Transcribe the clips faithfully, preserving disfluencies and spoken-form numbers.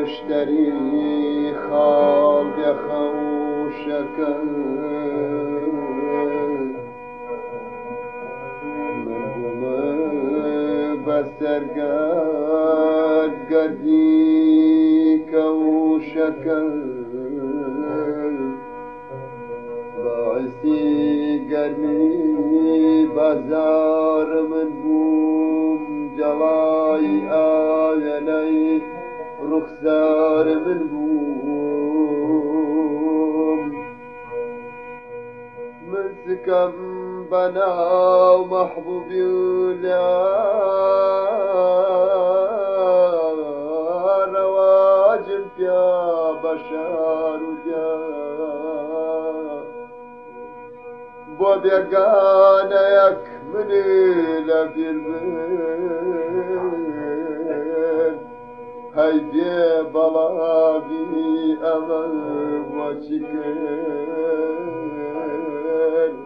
مشتری خالق خوشك من بوم بسرقات قدي كوشك باعثي قرمي بازار من بوم جلاي آيني رخسار من بوم من سكم بنا ومحبوبي ولا رواجم يا بشار ويا بوبيقانا يكمل لبيربين هيدي بلابي أمل وشكر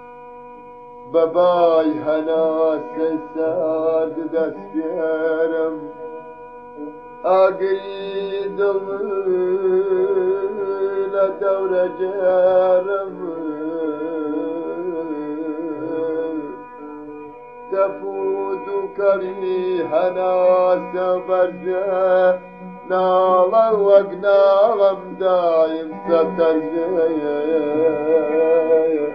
باباي هنا سيساد دسبيرم أقيد لدور جارم تفوت كريهنا سبرجة نالا وقناغم دايم سترجة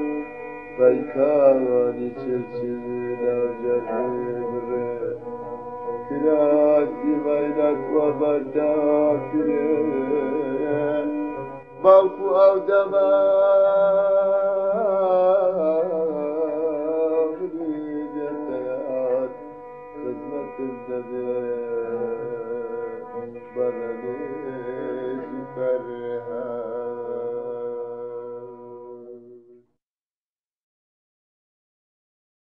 فيكاني تشلشلنا جنبر كراتي بينك وبداك موكو أو دماغ خدمة النبي برني